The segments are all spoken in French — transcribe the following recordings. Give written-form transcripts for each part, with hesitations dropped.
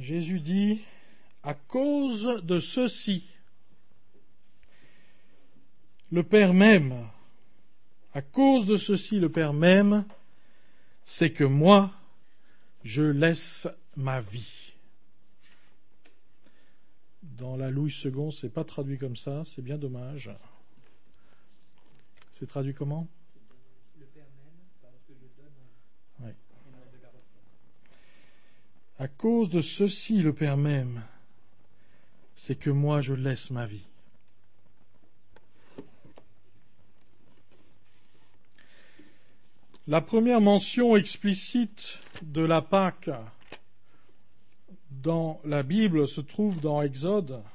Jésus dit, à cause de ceci, le Père m'aime. À cause de ceci, le Père m'aime, c'est que moi, je laisse ma vie. Dans la Louis II, c'est pas traduit comme ça, c'est bien dommage. C'est traduit comment ? Le Père m'aime parce que je donne ma vie. Oui. À cause de ceci, le Père m'aime, c'est que moi, je laisse ma vie. La première mention explicite de la Pâque dans la Bible se trouve dans Exode.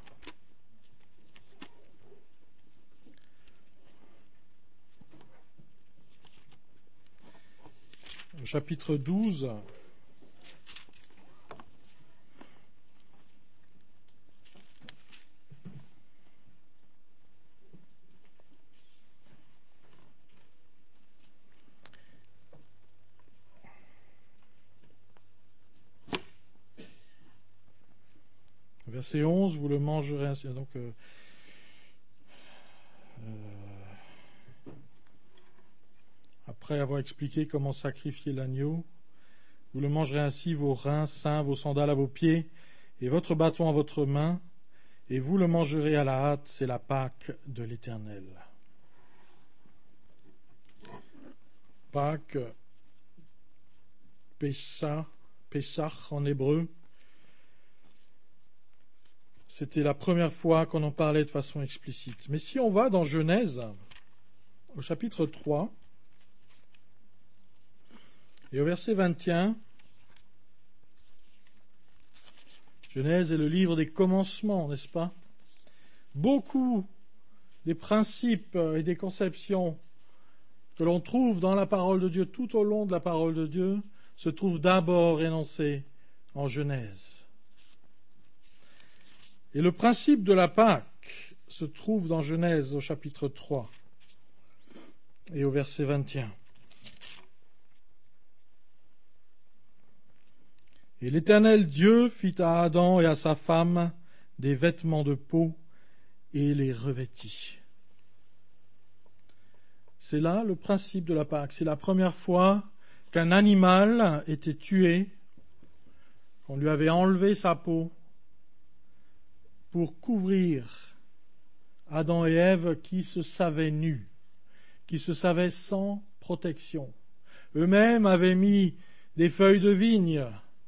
Au chapitre 12. Verset 11, vous le mangerez ainsi. Donc, après avoir expliqué comment sacrifier l'agneau, vous le mangerez ainsi, vos reins saints, vos sandales à vos pieds, et votre bâton à votre main, et vous le mangerez à la hâte, c'est la Pâque de l'Éternel. Pâque, Pessach en hébreu, c'était la première fois qu'on en parlait de façon explicite. Mais si on va dans Genèse, au chapitre 3, et au verset 21, Genèse est le livre des commencements, n'est-ce pas ? Beaucoup des principes et des conceptions que l'on trouve dans la parole de Dieu, tout au long de la parole de Dieu, se trouvent d'abord énoncés en Genèse. Et le principe de la Pâque se trouve dans Genèse au chapitre 3 et au verset 21. Et l'Éternel Dieu fit à Adam et à sa femme des vêtements de peau et les revêtit. C'est là le principe de la Pâque. C'est la première fois qu'un animal était tué, qu'on lui avait enlevé sa peau pour couvrir Adam et Ève qui se savaient nus, qui se savaient sans protection. Eux-mêmes avaient mis des feuilles de vigne.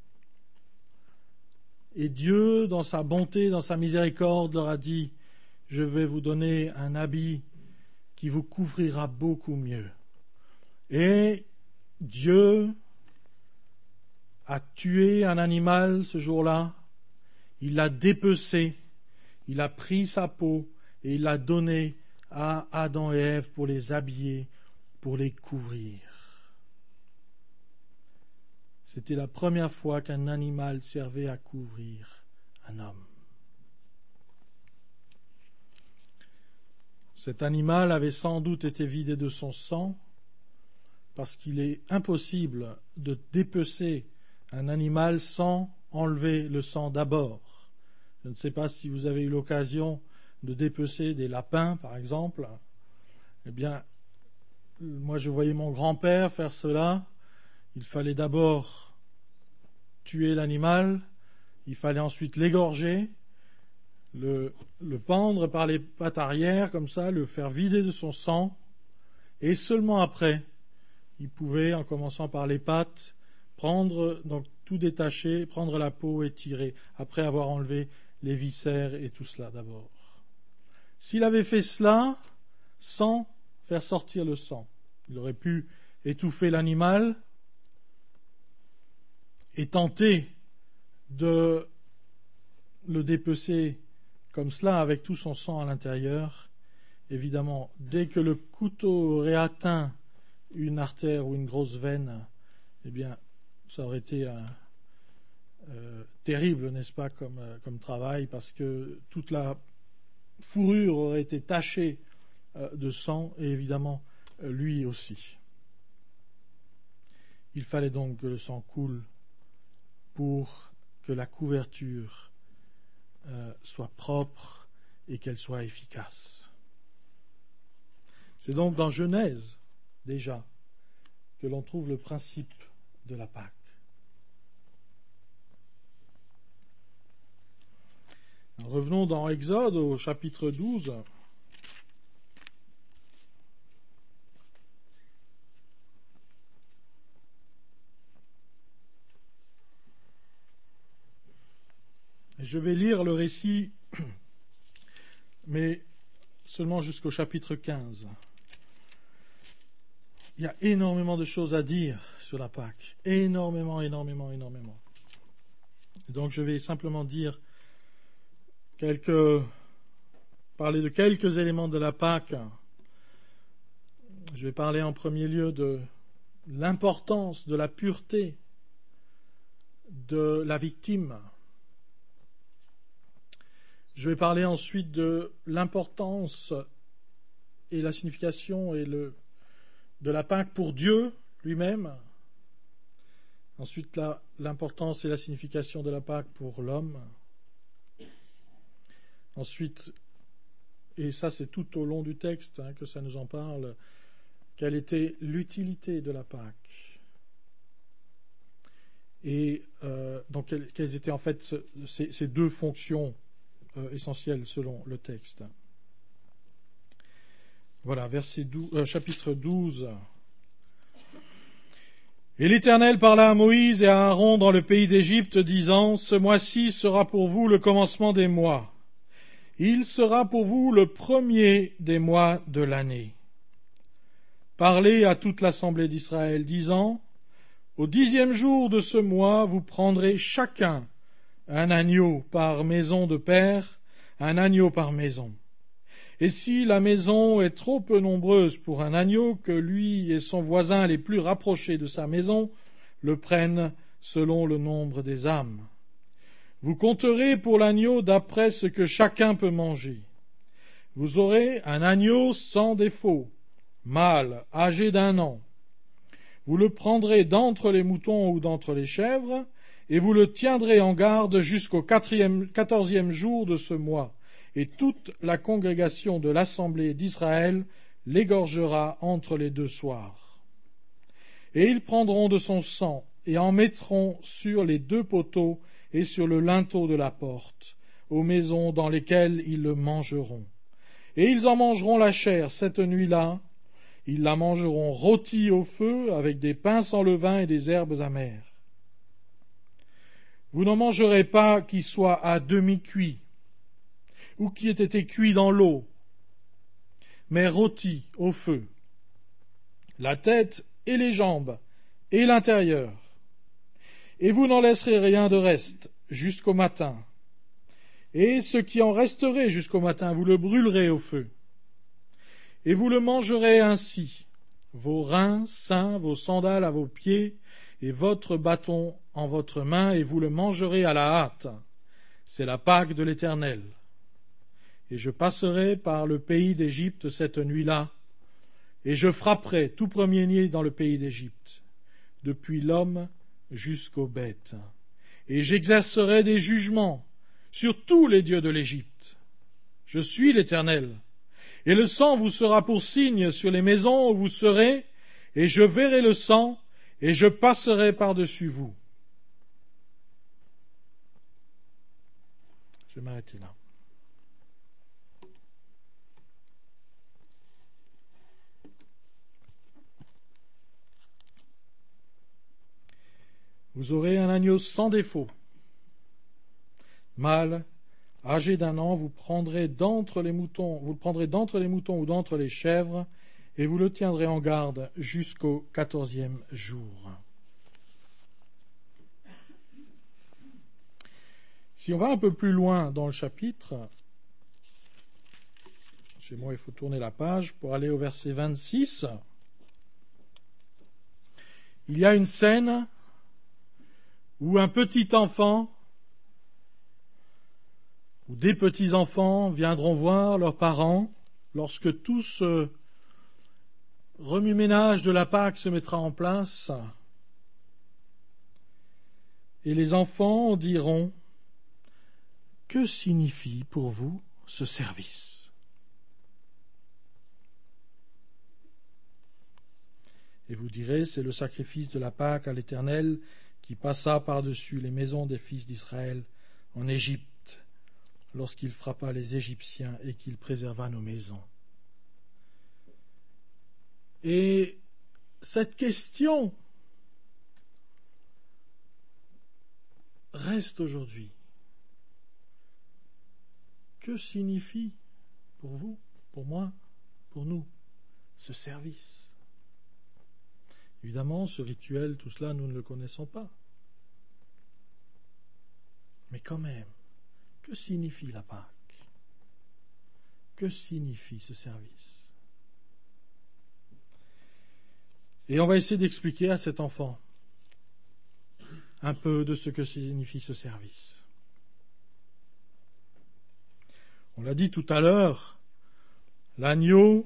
Et Dieu, dans sa bonté, dans sa miséricorde, leur a dit, je vais vous donner un habit qui vous couvrira beaucoup mieux. Et Dieu a tué un animal ce jour-là, il l'a dépecé, il a pris sa peau et il l'a donnée à Adam et Ève pour les habiller, pour les couvrir. C'était la première fois qu'un animal servait à couvrir un homme. Cet animal avait sans doute été vidé de son sang, parce qu'il est impossible de dépecer un animal sans enlever le sang d'abord. Je ne sais pas si vous avez eu l'occasion de dépecer des lapins, par exemple. Eh bien, moi je voyais mon grand-père faire cela. Il fallait d'abord tuer l'animal, il fallait ensuite l'égorger, le pendre par les pattes arrière, comme ça, le faire vider de son sang, et seulement après, il pouvait, en commençant par les pattes, prendre, donc tout détacher, prendre la peau et tirer, après avoir enlevé les viscères et tout cela d'abord. S'il avait fait cela sans faire sortir le sang, il aurait pu étouffer l'animal et tenter de le dépecer comme cela avec tout son sang à l'intérieur. Évidemment, dès que le couteau aurait atteint une artère ou une grosse veine, eh bien, ça aurait été terrible, n'est-ce pas, comme travail, parce que toute la fourrure aurait été tachée de sang, et évidemment, lui aussi. Il fallait donc que le sang coule pour que la couverture soit propre et qu'elle soit efficace. C'est donc dans Genèse, déjà, que l'on trouve le principe de la Pâque. Revenons dans Exode au chapitre 12. Je vais lire le récit, mais seulement jusqu'au chapitre 15. Il y a énormément de choses à dire sur la Pâque. Énormément. Donc je vais simplement parler de quelques éléments de la Pâque. Je vais parler en premier lieu de l'importance de la pureté de la victime. Je vais parler ensuite de l'importance et la signification de la Pâque pour Dieu lui-même. Ensuite, l'importance et la signification de la Pâque pour l'homme. Ensuite, et ça c'est tout au long du texte que ça nous en parle, quelle était l'utilité de la Pâque. Et donc quelles étaient en fait ces deux fonctions essentielles selon le texte. Voilà, chapitre 12. Et l'Éternel parla à Moïse et à Aaron dans le pays d'Égypte, disant, « Ce mois-ci sera pour vous le commencement des mois. Il sera pour vous le premier des mois de l'année. Parlez à toute l'assemblée d'Israël, disant, « Au 10e jour de ce mois, vous prendrez chacun un agneau par maison de père, un agneau par maison. Et si la maison est trop peu nombreuse pour un agneau, que lui et son voisin les plus rapprochés de sa maison le prennent selon le nombre des âmes. Vous compterez pour l'agneau d'après ce que chacun peut manger. Vous aurez un agneau sans défaut, mâle, âgé d'1 an. Vous le prendrez d'entre les moutons ou d'entre les chèvres, et vous le tiendrez en garde jusqu'au 14e jour de ce mois, et toute la congrégation de l'assemblée d'Israël l'égorgera entre les 2 soirs. Et ils prendront de son sang, et en mettront sur les 2 poteaux et sur le linteau de la porte, aux maisons dans lesquelles ils le mangeront. Et ils en mangeront la chair cette nuit-là, ils la mangeront rôtie au feu, avec des pains sans levain et des herbes amères. Vous n'en mangerez pas qui soit à demi-cuit, ou qui ait été cuit dans l'eau, mais rôti au feu, la tête et les jambes et l'intérieur. Et vous n'en laisserez rien de reste jusqu'au matin. Et ce qui en resterait jusqu'au matin, vous le brûlerez au feu. Et vous le mangerez ainsi, vos reins sains, vos sandales à vos pieds, et votre bâton en votre main, et vous le mangerez à la hâte. C'est la Pâque de l'Éternel. Et je passerai par le pays d'Égypte cette nuit-là, et je frapperai tout premier-né dans le pays d'Égypte, depuis l'homme jusqu'aux bêtes. Et j'exercerai des jugements sur tous les dieux de l'Égypte. Je suis l'Éternel. Et le sang vous sera pour signe sur les maisons où vous serez, et je verrai le sang, et je passerai par-dessus vous. Je vais m'arrêter là. Vous aurez un agneau sans défaut, mâle, âgé d'1 an, vous le prendrez d'entre les moutons ou d'entre les chèvres, et vous le tiendrez en garde jusqu'au 14e jour. Si on va un peu plus loin dans le chapitre, chez moi il faut tourner la page pour aller au verset 26, il y a une scène où un petit enfant ou des petits-enfants viendront voir leurs parents lorsque tout ce remue-ménage de la Pâque se mettra en place. Et les enfants diront, que signifie pour vous ce service? Et vous direz, c'est le sacrifice de la Pâque à l'Éternel qui passa par-dessus les maisons des fils d'Israël en Égypte, lorsqu'il frappa les Égyptiens et qu'il préserva nos maisons. Et cette question reste aujourd'hui. Que signifie pour vous, pour moi, pour nous, ce service? Évidemment, ce rituel, tout cela, nous ne le connaissons pas. Mais quand même, que signifie la Pâque? Que signifie ce service? Et on va essayer d'expliquer à cet enfant un peu de ce que signifie ce service. On l'a dit tout à l'heure, l'agneau,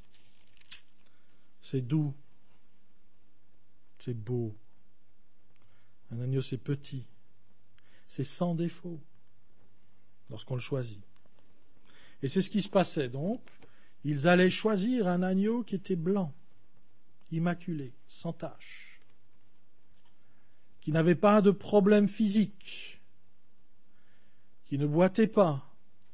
c'est doux, c'est beau. Un agneau, c'est petit, c'est sans défaut lorsqu'on le choisit. Et c'est ce qui se passait donc. Ils allaient choisir un agneau qui était blanc, immaculé, sans tache, qui n'avait pas de problème physique, qui ne boitait pas.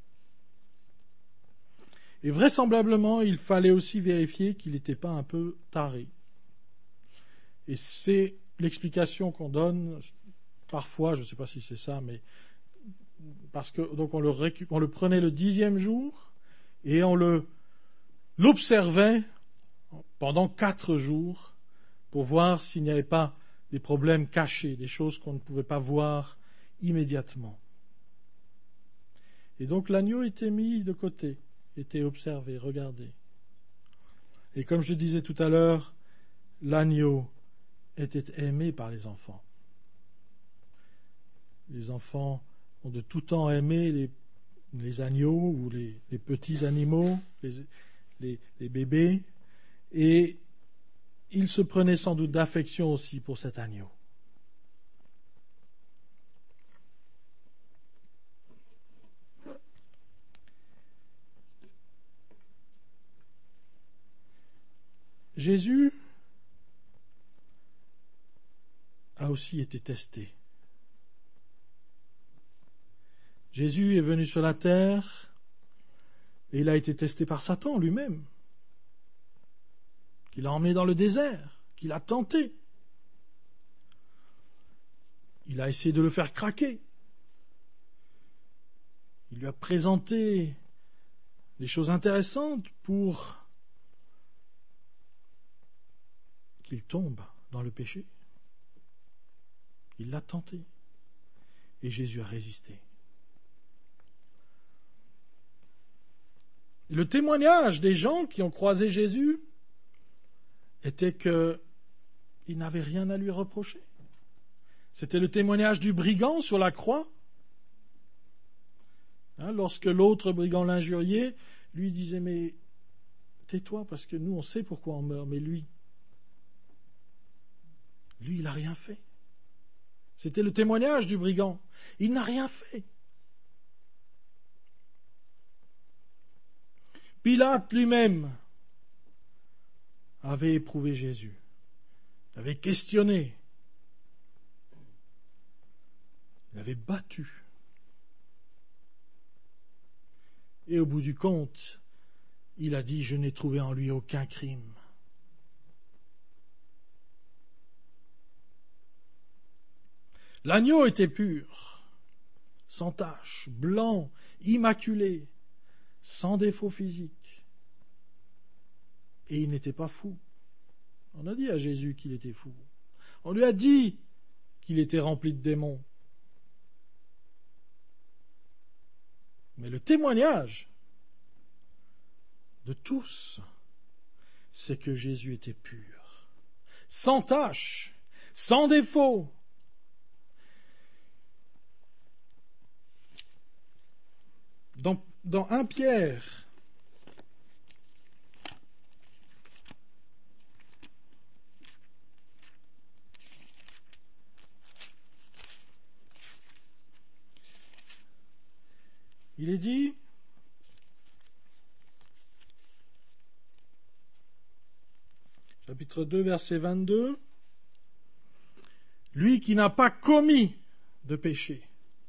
Et vraisemblablement, il fallait aussi vérifier qu'il n'était pas un peu taré. Et c'est l'explication qu'on donne parfois, je ne sais pas si c'est ça, mais parce que donc on le prenait le 10e jour et on l'observait pendant 4 jours pour voir s'il n'y avait pas des problèmes cachés, des choses qu'on ne pouvait pas voir immédiatement. Et donc l'agneau était mis de côté, était observé, regardé. Et comme je disais tout à l'heure, l'agneau était aimé par les enfants. Les enfants ont de tout temps aimé les agneaux ou les petits animaux, les bébés, et ils se prenaient sans doute d'affection aussi pour cet agneau. Jésus a aussi été testé. Jésus est venu sur la terre et il a été testé par Satan lui-même, qu'il a emmené dans le désert, qu'il a tenté. Il a essayé de le faire craquer. Il lui a présenté des choses intéressantes pour qu'il tombe dans le péché. Il l'a tenté et Jésus a résisté. Le témoignage des gens qui ont croisé Jésus était qu'ils n'avaient rien à lui reprocher. C'était le témoignage du brigand sur la croix. Lorsque l'autre brigand l'injuriait, lui disait « Mais tais-toi, parce que nous, on sait pourquoi on meurt, mais lui, il n'a rien fait. » C'était le témoignage du brigand. Il n'a rien fait. Pilate lui-même avait éprouvé Jésus, avait questionné, il avait battu. Et au bout du compte, il a dit « Je n'ai trouvé en lui aucun crime. » L'agneau était pur, sans tache, blanc, immaculé, sans défaut physique. Et il n'était pas fou. On a dit à Jésus qu'il était fou. On lui a dit qu'il était rempli de démons. Mais le témoignage de tous, c'est que Jésus était pur, sans tache, sans défaut. Dans 1 Pierre, Il est dit, chapitre 2, verset 22, lui qui n'a pas commis de péché,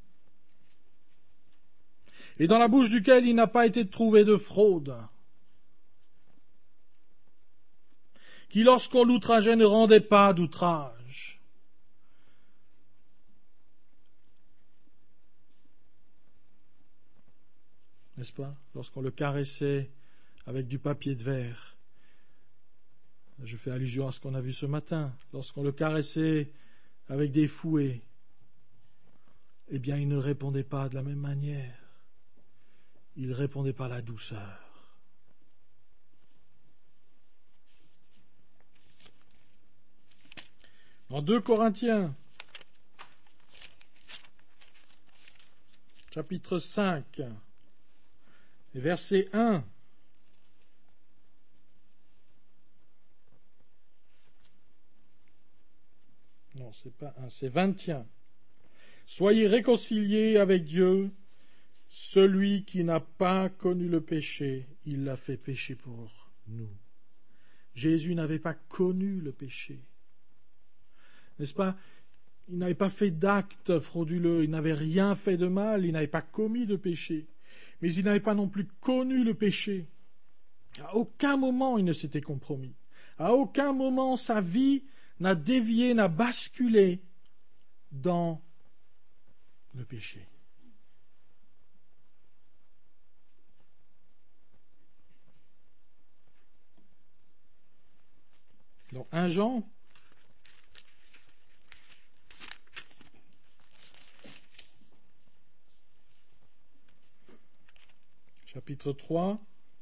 et dans la bouche duquel il n'a pas été trouvé de fraude, qui lorsqu'on l'outrageait ne rendait pas d'outrage. N'est-ce pas? Lorsqu'on le caressait avec du papier de verre. Je fais allusion à ce qu'on a vu ce matin. Lorsqu'on le caressait avec des fouets, eh bien, il ne répondait pas de la même manière. Il ne répondait pas à la douceur. En 2 Corinthiens, chapitre 5, verset 1. Non, c'est pas 1, c'est 21. Soyez réconciliés avec Dieu. Celui qui n'a pas connu le péché, il l'a fait pécher pour nous. Jésus n'avait pas connu le péché. N'est-ce pas? Il n'avait pas fait d'acte frauduleux, il n'avait rien fait de mal, il n'avait pas commis de péché. Mais il n'avait pas non plus connu le péché. À aucun moment il ne s'était compromis. À aucun moment sa vie n'a dévié, n'a basculé dans le péché. Donc 1 Jean, chapitre 3,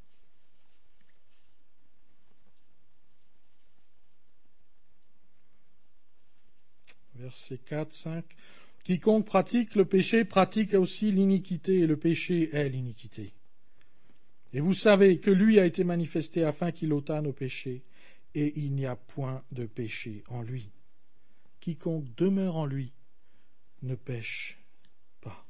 versets 4, 5. Quiconque pratique le péché pratique aussi l'iniquité, et le péché est l'iniquité. Et vous savez que lui a été manifesté afin qu'il ôtât nos péchés, et il n'y a point de péché en lui. Quiconque demeure en lui ne pêche pas.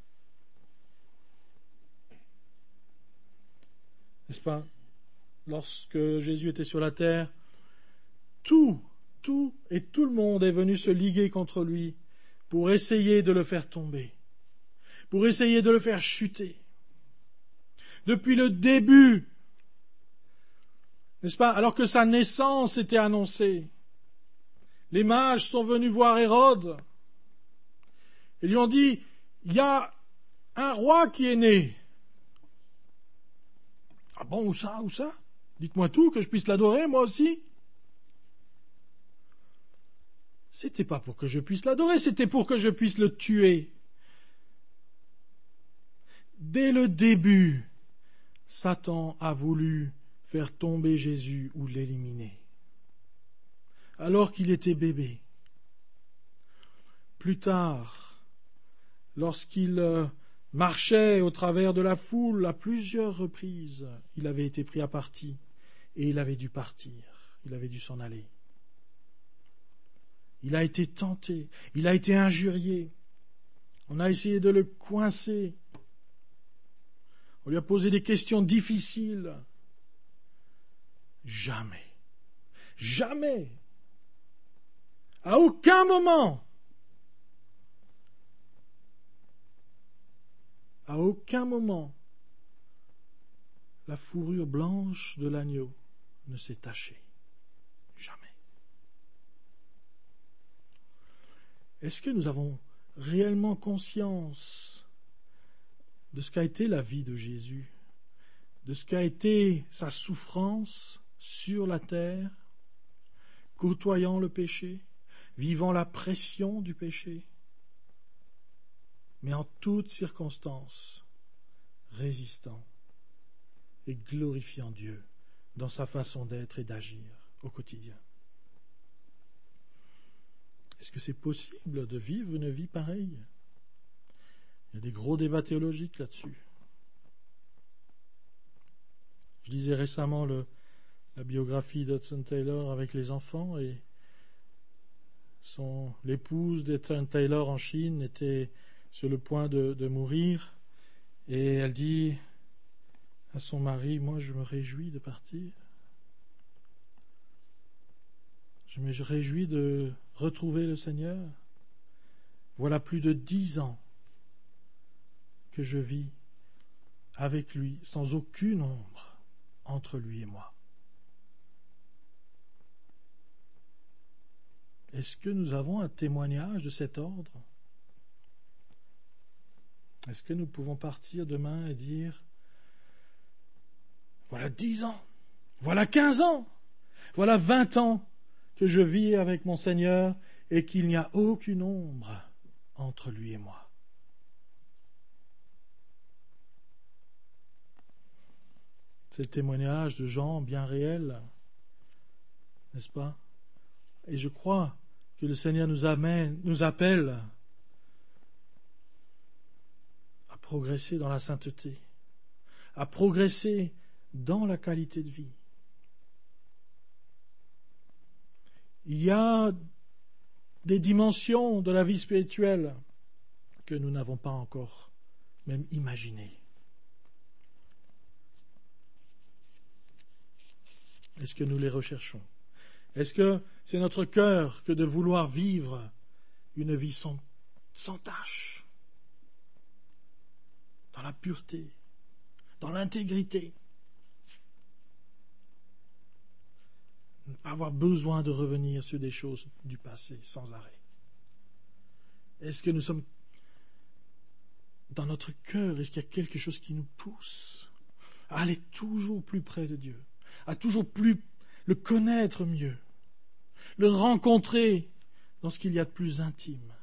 N'est-ce pas? Lorsque Jésus était sur la terre, tout et tout le monde est venu se liguer contre lui pour essayer de le faire tomber, pour essayer de le faire chuter. Depuis le début, n'est-ce pas? Alors que sa naissance était annoncée, les mages sont venus voir Hérode et lui ont dit, il y a un roi qui est né. Ah bon, où ça? Dites-moi tout, que je puisse l'adorer, moi aussi. C'était pas pour que je puisse l'adorer, c'était pour que je puisse le tuer. Dès le début, Satan a voulu faire tomber Jésus ou l'éliminer, alors qu'il était bébé. Plus tard, lorsqu'il marchait au travers de la foule à plusieurs reprises, il avait été pris à partie et il avait dû partir, il avait dû s'en aller. Il a été tenté, il a été injurié, on a essayé de le coincer, on lui a posé des questions difficiles. Jamais, à aucun moment, la fourrure blanche de l'agneau ne s'est tachée. Jamais. Est-ce que nous avons réellement conscience de ce qu'a été la vie de Jésus, de ce qu'a été sa souffrance sur la terre, côtoyant le péché, vivant la pression du péché, mais en toutes circonstances, résistant et glorifiant Dieu dans sa façon d'être et d'agir au quotidien? Est-ce que c'est possible de vivre une vie pareille? Il y a des gros débats théologiques là-dessus. Je lisais récemment la biographie d'Hudson Taylor avec les enfants, et l'épouse d'Hudson Taylor en Chine était sur le point de mourir, Et elle dit à son mari, moi je me réjouis de partir. Je me réjouis de retrouver le Seigneur. Voilà plus de 10 ans que je vis avec lui, sans aucune ombre entre lui et moi. Est-ce que nous avons un témoignage de cet ordre? Est-ce que nous pouvons partir demain et dire, voilà 10 ans, voilà 15 ans, voilà 20 ans que je vis avec mon Seigneur et qu'il n'y a aucune ombre entre lui et moi? C'est le témoignage de Jean bien réel, n'est-ce pas? Et je crois que le Seigneur nous appelle à progresser dans la sainteté, à progresser dans la qualité de vie. Il y a des dimensions de la vie spirituelle que nous n'avons pas encore même imaginées. Est-ce que nous les recherchons? Est-ce que c'est notre cœur que de vouloir vivre une vie sans tache, dans la pureté, dans l'intégrité, ne pas avoir besoin de revenir sur des choses du passé sans arrêt? Est-ce que nous sommes dans notre cœur, est-ce qu'il y a quelque chose qui nous pousse à aller toujours plus près de Dieu, à toujours plus le connaître mieux, le rencontrer dans ce qu'il y a de plus intime?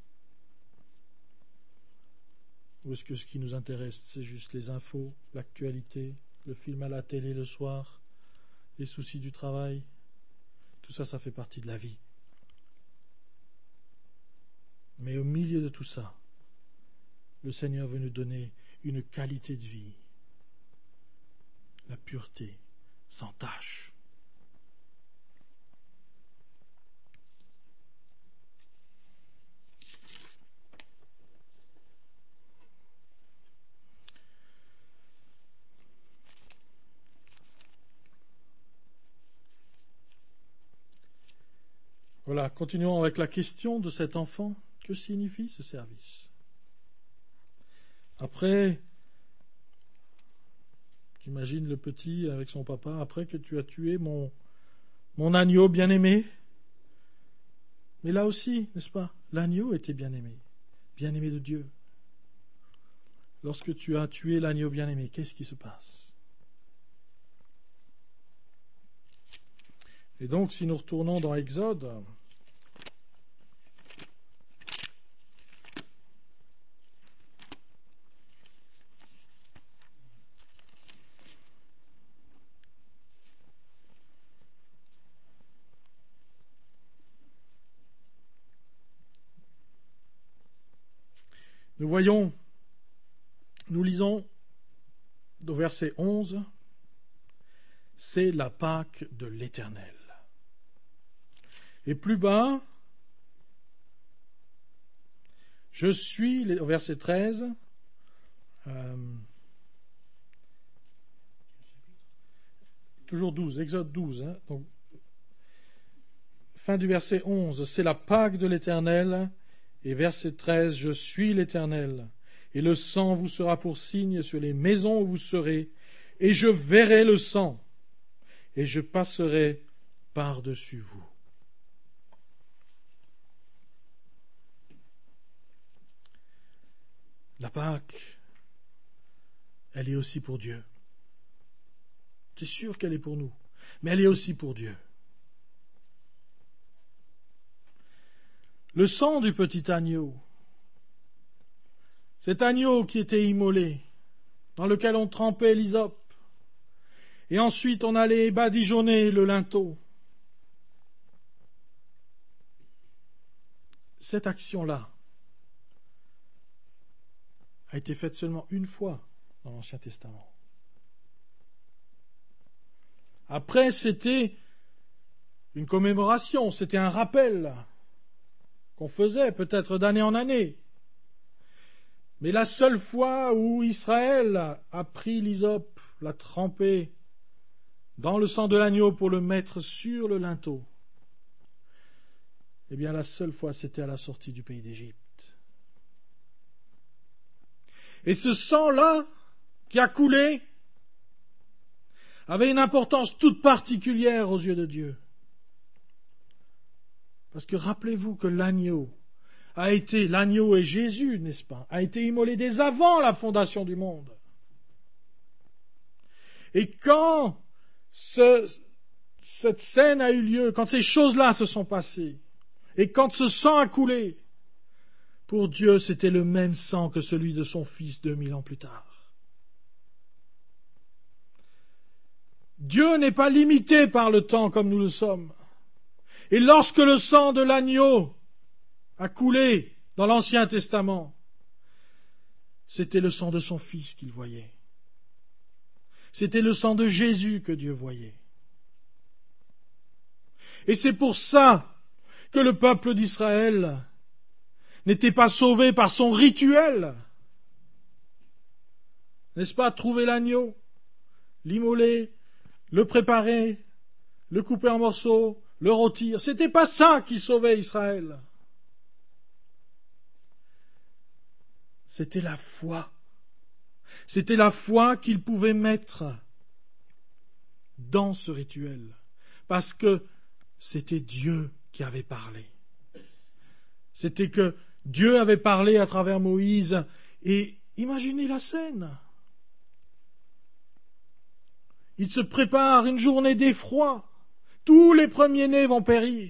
Ou est-ce que ce qui nous intéresse, c'est juste les infos, l'actualité, le film à la télé le soir, les soucis du travail? Tout ça, ça fait partie de la vie. Mais au milieu de tout ça, le Seigneur veut nous donner une qualité de vie, la pureté, sans tache. Voilà, continuons avec la question de cet enfant. Que signifie ce service? Après, j'imagine le petit avec son papa, après que tu as tué mon agneau bien-aimé. Mais là aussi, n'est-ce pas, l'agneau était bien-aimé de Dieu. Lorsque tu as tué l'agneau bien-aimé, qu'est-ce qui se passe? Et donc, si nous retournons dans Exode, nous lisons au verset 11, c'est la Pâque de l'Éternel. Et plus bas, au verset 13, toujours 12, Exode 12, donc, fin du verset 11, c'est la Pâque de l'Éternel, et verset 13, je suis l'Éternel, et le sang vous sera pour signe sur les maisons où vous serez, et je verrai le sang, et je passerai par-dessus vous. La Pâque, elle est aussi pour Dieu. C'est sûr qu'elle est pour nous, mais elle est aussi pour Dieu. Le sang du petit agneau, cet agneau qui était immolé, dans lequel on trempait l'hysope, et ensuite on allait badigeonner le linteau. Cette action-là a été faite seulement une fois dans l'Ancien Testament. Après, c'était une commémoration, c'était un rappel qu'on faisait peut-être d'année en année. Mais la seule fois où Israël a pris l'hysope, l'a trempé dans le sang de l'agneau pour le mettre sur le linteau, eh bien la seule fois c'était à la sortie du pays d'Égypte. Et ce sang-là qui a coulé avait une importance toute particulière aux yeux de Dieu. Parce que rappelez-vous que l'agneau et Jésus, n'est-ce pas, a été immolé dès avant la fondation du monde. Et quand cette scène a eu lieu, quand ces choses-là se sont passées, et quand ce sang a coulé, pour Dieu, c'était le même sang que celui de son Fils 2000 ans plus tard. Dieu n'est pas limité par le temps comme nous le sommes. Et lorsque le sang de l'agneau a coulé dans l'Ancien Testament, c'était le sang de son Fils qu'il voyait. C'était le sang de Jésus que Dieu voyait. Et c'est pour ça que le peuple d'Israël n'était pas sauvé par son rituel. N'est-ce pas, trouver l'agneau, l'immoler, le préparer, le couper en morceaux, le rôtir. C'était pas ça qui sauvait Israël. C'était la foi. C'était la foi qu'il pouvait mettre dans ce rituel. Parce que c'était Dieu qui avait parlé. C'était que Dieu avait parlé à travers Moïse. Et imaginez la scène. Il se prépare une journée d'effroi. Tous les premiers-nés vont périr.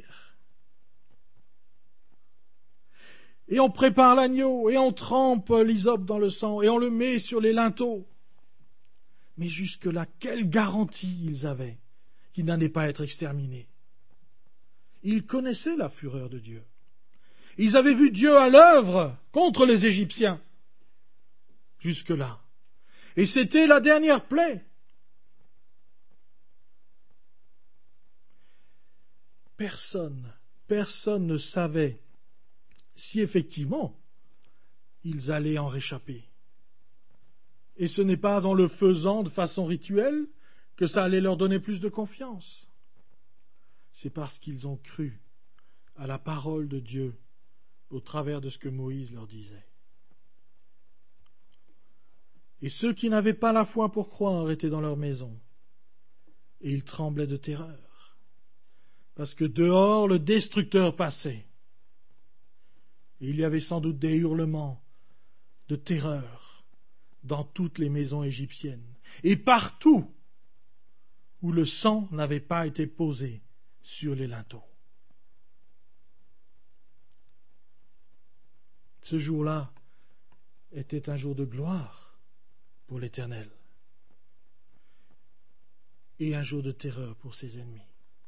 Et on prépare l'agneau, et on trempe l'hysope dans le sang, et on le met sur les linteaux. Mais jusque-là, quelle garantie ils avaient qu'ils n'allaient pas être exterminés? Ils connaissaient la fureur de Dieu. Ils avaient vu Dieu à l'œuvre contre les Égyptiens. Jusque-là. Et c'était la dernière plaie. Personne ne savait si effectivement ils allaient en réchapper. Et ce n'est pas en le faisant de façon rituelle que ça allait leur donner plus de confiance. C'est parce qu'ils ont cru à la parole de Dieu au travers de ce que Moïse leur disait. Et ceux qui n'avaient pas la foi pour croire étaient dans leur maison, et ils tremblaient de terreur, parce que dehors le destructeur passait. Et il y avait sans doute des hurlements de terreur dans toutes les maisons égyptiennes, et partout où le sang n'avait pas été posé sur les linteaux. Ce jour-là était un jour de gloire pour l'Éternel et un jour de terreur pour ses ennemis.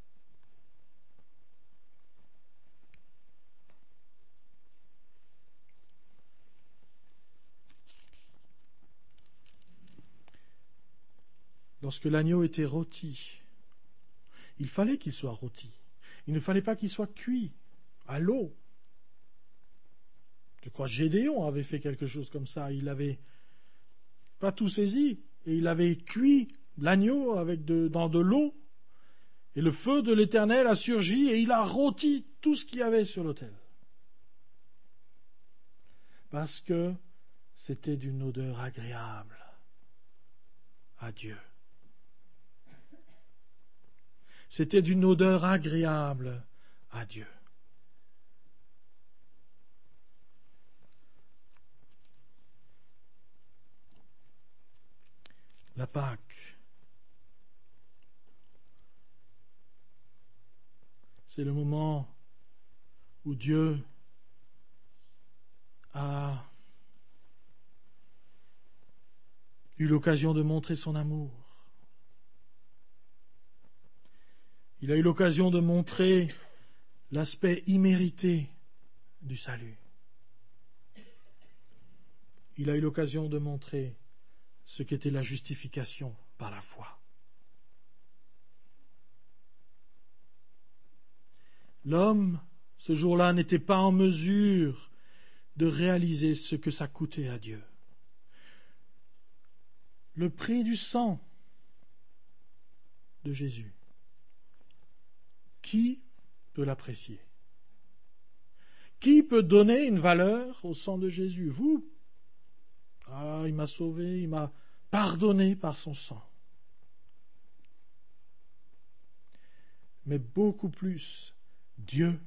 Lorsque l'agneau était rôti, il fallait qu'il soit rôti. Il ne fallait pas qu'il soit cuit à l'eau. Je crois que Gédéon avait fait quelque chose comme ça. Il n'avait pas tout saisi et il avait cuit l'agneau dans de l'eau. Et le feu de l'Éternel a surgi et il a rôti tout ce qu'il y avait sur l'autel. Parce que c'était d'une odeur agréable à Dieu. C'était d'une odeur agréable à Dieu. La Pâque, c'est le moment où Dieu a eu l'occasion de montrer son amour. Il a eu l'occasion de montrer l'aspect immérité du salut. Il a eu l'occasion de montrer ce qu'était la justification par la foi. L'homme, ce jour-là, n'était pas en mesure de réaliser ce que ça coûtait à Dieu. Le prix du sang de Jésus. Qui peut l'apprécier? Qui peut donner une valeur au sang de Jésus? Vous? Ah, il m'a sauvé, il m'a pardonné par son sang. Mais beaucoup plus, Dieu.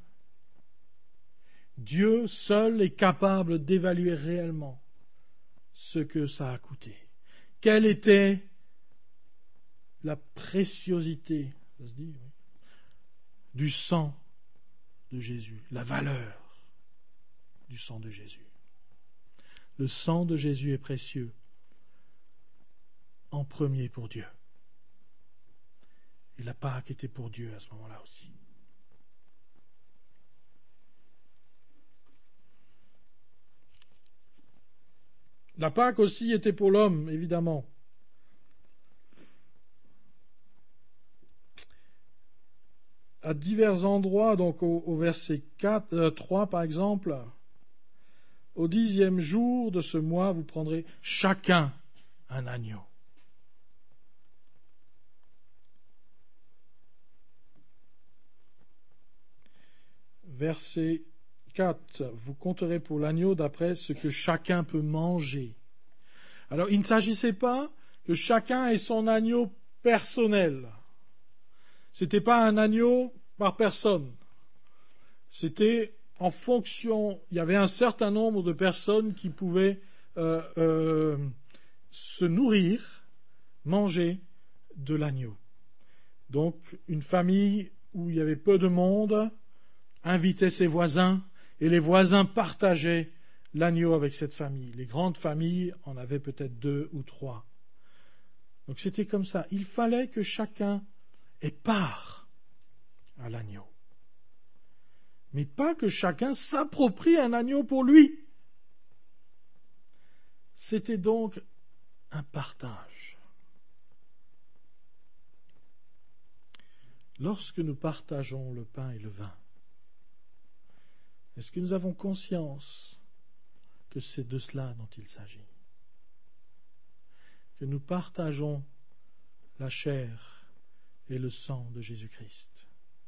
Dieu seul est capable d'évaluer réellement ce que ça a coûté. Quelle était la préciosité, ça se dit, oui, du sang de Jésus, la valeur du sang de Jésus. Le sang de Jésus est précieux en premier pour Dieu. Et la Pâque était pour Dieu à ce moment-là aussi. La Pâque aussi était pour l'homme, évidemment. À divers endroits, donc au verset 3 par exemple, au 10e jour de ce mois, vous prendrez chacun un agneau. Verset 4, vous compterez pour l'agneau d'après ce que chacun peut manger. Alors, il ne s'agissait pas que chacun ait son agneau personnel. C'était pas un agneau par personne. C'était en fonction, il y avait un certain nombre de personnes qui pouvaient se nourrir, manger de l'agneau. Donc, une famille où il y avait peu de monde invitait ses voisins et les voisins partageaient l'agneau avec cette famille. Les grandes familles en avaient peut-être 2 ou 3. Donc c'était comme ça. Il fallait que chacun ait part à l'agneau. Mais pas que chacun s'approprie un agneau pour lui. C'était donc un partage. Lorsque nous partageons le pain et le vin, est-ce que nous avons conscience que c'est de cela dont il s'agit? Que nous partageons la chair et le sang de Jésus-Christ.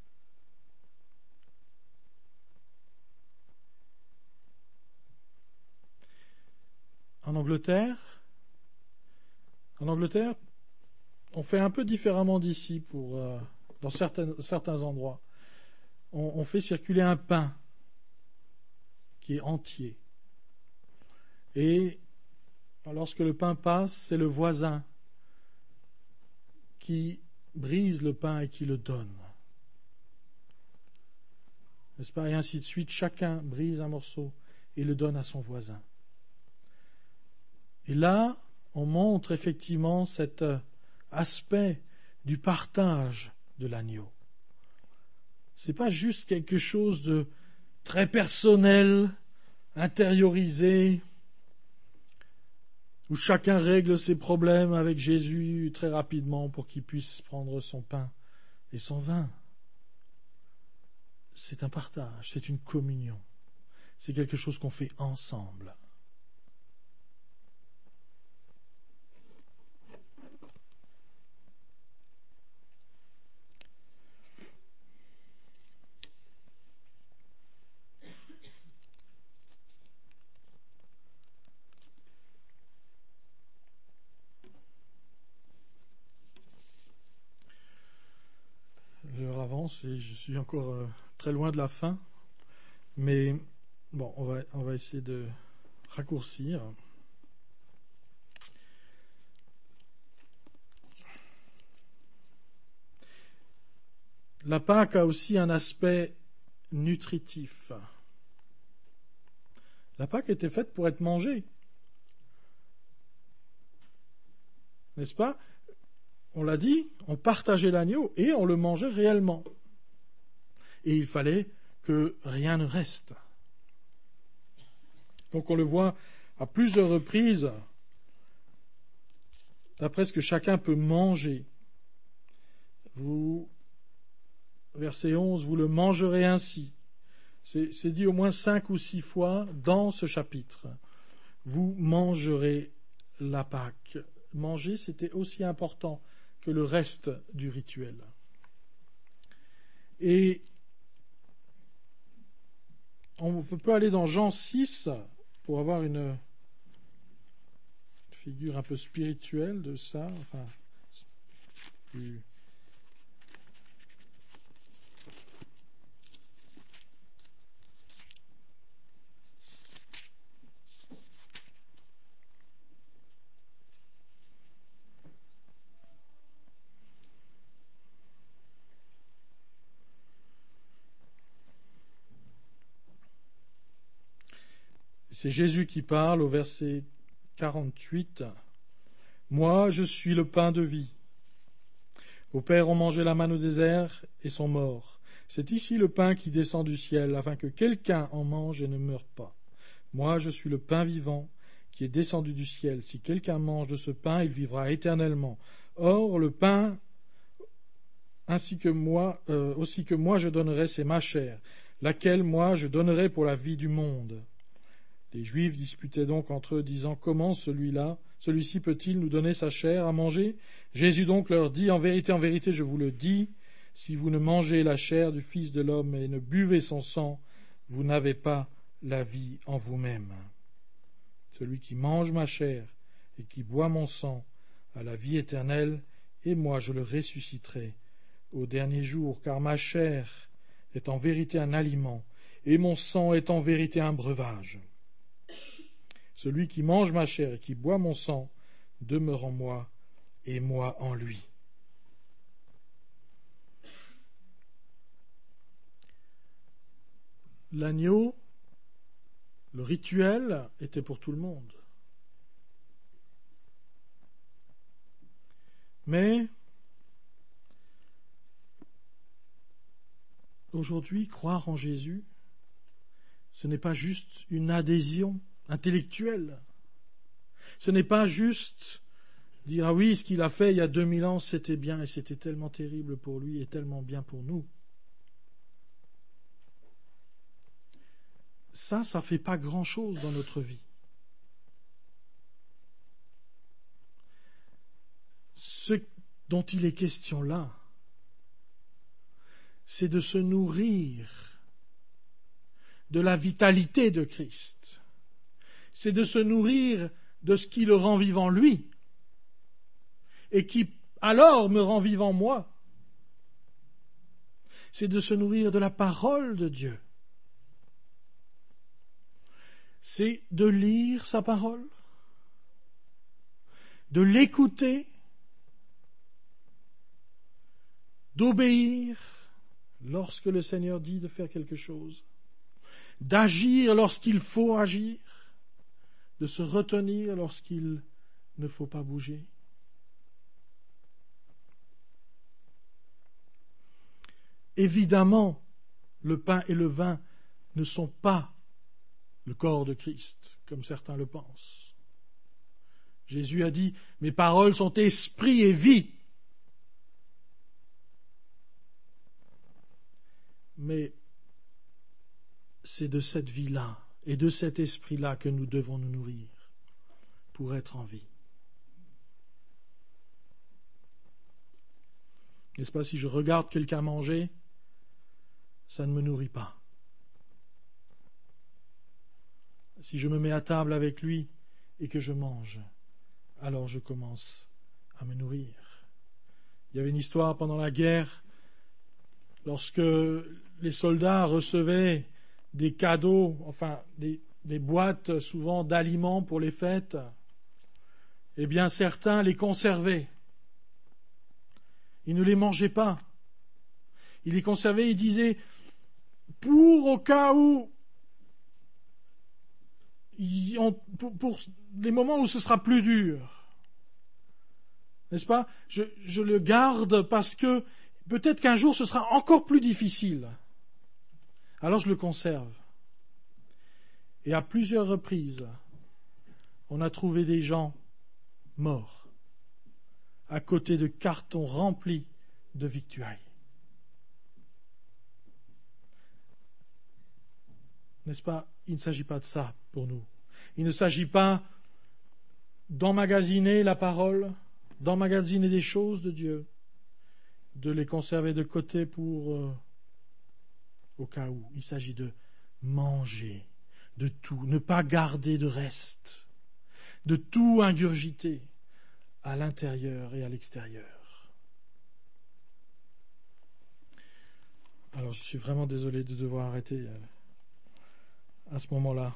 En Angleterre, on fait un peu différemment d'ici dans certains endroits. On fait circuler un pain qui est entier. Et lorsque le pain passe, c'est le voisin qui brise le pain et qui le donne. N'est-ce pas? Et ainsi de suite, chacun brise un morceau et le donne à son voisin. Et là, on montre effectivement cet aspect du partage de l'agneau. C'est pas juste quelque chose de très personnel, intériorisé, où chacun règle ses problèmes avec Jésus très rapidement pour qu'il puisse prendre son pain et son vin. C'est un partage, c'est une communion. C'est quelque chose qu'on fait ensemble. L'heure avance et je suis encore très loin de la fin. Mais bon, on va essayer de raccourcir. La Pâque a aussi un aspect nutritif. La Pâque était faite pour être mangée. N'est-ce pas? On l'a dit, on partageait l'agneau et on le mangeait réellement. Et il fallait que rien ne reste. Donc on le voit à plusieurs reprises, d'après ce que chacun peut manger. Verset 11, vous le mangerez ainsi. C'est dit au moins 5 ou 6 fois dans ce chapitre. Vous mangerez la Pâque. Manger, c'était aussi important que le reste du rituel. Et on peut aller dans Jean 6 pour avoir une figure un peu spirituelle de ça. Enfin, plus... C'est Jésus qui parle au verset 48. « Moi, je suis le pain de vie. Vos pères ont mangé la manne au désert et sont morts. C'est ici le pain qui descend du ciel, afin que quelqu'un en mange et ne meure pas. Moi, je suis le pain vivant qui est descendu du ciel. Si quelqu'un mange de ce pain, il vivra éternellement. Or, le pain aussi que moi je donnerai, c'est ma chair, laquelle moi je donnerai pour la vie du monde. » Les Juifs disputaient donc entre eux, disant « Comment celui-ci peut-il nous donner sa chair à manger ?» Jésus donc leur dit « En vérité, je vous le dis, si vous ne mangez la chair du Fils de l'homme et ne buvez son sang, vous n'avez pas la vie en vous-même. Celui qui mange ma chair et qui boit mon sang a la vie éternelle, et moi je le ressusciterai au dernier jour, car ma chair est en vérité un aliment, et mon sang est en vérité un breuvage. Celui qui mange ma chair et qui boit mon sang demeure en moi, et moi en lui. » L'agneau, le rituel, était pour tout le monde. Mais aujourd'hui, croire en Jésus, ce n'est pas juste une adhésion intellectuelle. Ce n'est pas juste dire « Ah oui, ce qu'il a fait il y a 2000 ans, c'était bien et c'était tellement terrible pour lui et tellement bien pour nous. » Ça ne fait pas grand-chose dans notre vie. Ce dont il est question là, c'est de se nourrir de la vitalité de Christ. C'est de se nourrir de ce qui le rend vivant lui, et qui alors me rend vivant moi. C'est de se nourrir de la parole de Dieu. C'est de lire sa parole, de l'écouter, d'obéir lorsque le Seigneur dit de faire quelque chose, d'agir lorsqu'il faut agir, de se retenir lorsqu'il ne faut pas bouger. Évidemment, le pain et le vin ne sont pas le corps de Christ, comme certains le pensent. Jésus a dit « Mes paroles sont esprit et vie ». Mais c'est de cette vie-là et de cet esprit-là que nous devons nous nourrir pour être en vie. N'est-ce pas, si je regarde quelqu'un manger, ça ne me nourrit pas. Si je me mets à table avec lui et que je mange, alors je commence à me nourrir. Il y avait une histoire pendant la guerre, lorsque les soldats recevaient des cadeaux, enfin des boîtes souvent d'aliments pour les fêtes, eh bien certains les conservaient. Ils ne les mangeaient pas. Ils les conservaient, ils disaient, pour au cas où, pour les moments où ce sera plus dur. N'est-ce pas ? Je le garde parce que peut-être qu'un jour ce sera encore plus difficile. Alors je le conserve. Et à plusieurs reprises, on a trouvé des gens morts à côté de cartons remplis de victuailles. N'est-ce pas? Il ne s'agit pas de ça pour nous. Il ne s'agit pas d'emmagasiner la parole, d'emmagasiner des choses de Dieu, de les conserver de côté pour au cas où. Il s'agit de manger de tout, ne pas garder de reste, de tout ingurgiter à l'intérieur et à l'extérieur. Alors je suis vraiment désolé de devoir arrêter à ce moment-là.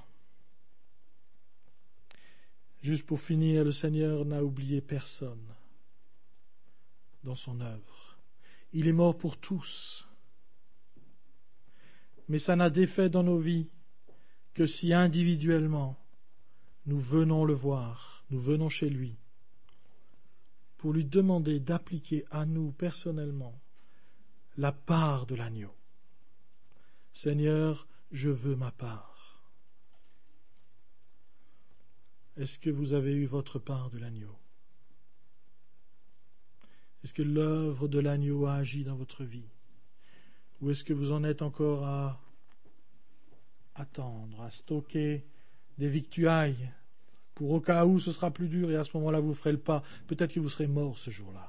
Juste pour finir, le Seigneur n'a oublié personne dans son œuvre. Il est mort pour tous. Mais ça n'a d'effet dans nos vies que si individuellement nous venons le voir, nous venons chez lui, pour lui demander d'appliquer à nous personnellement la part de l'agneau. Seigneur, je veux ma part. Est-ce que vous avez eu votre part de l'agneau? Est-ce que l'œuvre de l'agneau a agi dans votre vie? Ou est-ce que vous en êtes encore à attendre, à stocker des victuailles pour au cas où ce sera plus dur et à ce moment-là vous ne ferez le pas? Peut-être que vous serez mort ce jour-là.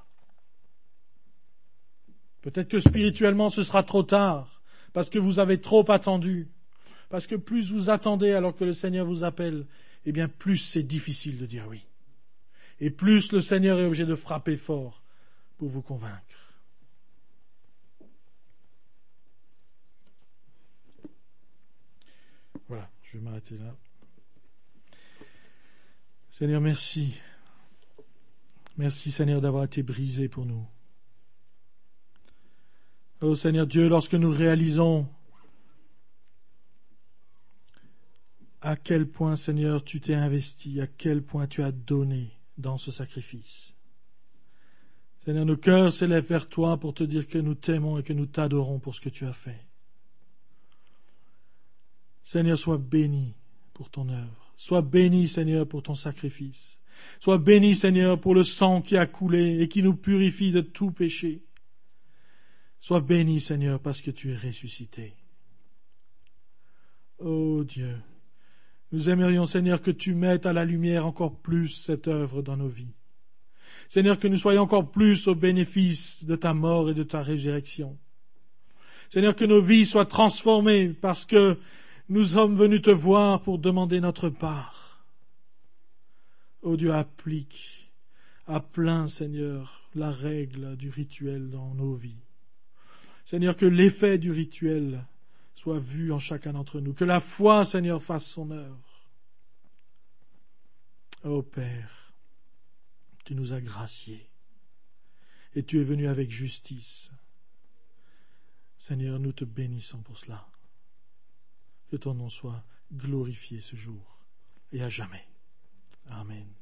Peut-être que spirituellement ce sera trop tard parce que vous avez trop attendu. Parce que plus vous attendez alors que le Seigneur vous appelle, eh bien plus c'est difficile de dire oui. Et plus le Seigneur est obligé de frapper fort pour vous convaincre. Voilà, je vais m'arrêter là. Seigneur, merci. Merci Seigneur d'avoir été brisé pour nous. Oh Seigneur Dieu, lorsque nous réalisons à quel point, Seigneur, tu t'es investi, à quel point tu as donné dans ce sacrifice. Seigneur, nos cœurs s'élèvent vers toi pour te dire que nous t'aimons et que nous t'adorons pour ce que tu as fait. Seigneur, sois béni pour ton œuvre. Sois béni, Seigneur, pour ton sacrifice. Sois béni, Seigneur, pour le sang qui a coulé et qui nous purifie de tout péché. Sois béni, Seigneur, parce que tu es ressuscité. Ô Dieu, nous aimerions, Seigneur, que tu mettes à la lumière encore plus cette œuvre dans nos vies. Seigneur, que nous soyons encore plus au bénéfice de ta mort et de ta résurrection. Seigneur, que nos vies soient transformées parce que nous sommes venus te voir pour demander notre part. Ô Dieu, applique à plein, Seigneur, la règle du rituel dans nos vies. Seigneur, que l'effet du rituel soit vu en chacun d'entre nous. Que la foi, Seigneur, fasse son œuvre. Ô Père, tu nous as graciés et tu es venu avec justice. Seigneur, nous te bénissons pour cela. Que ton nom soit glorifié ce jour et à jamais. Amen.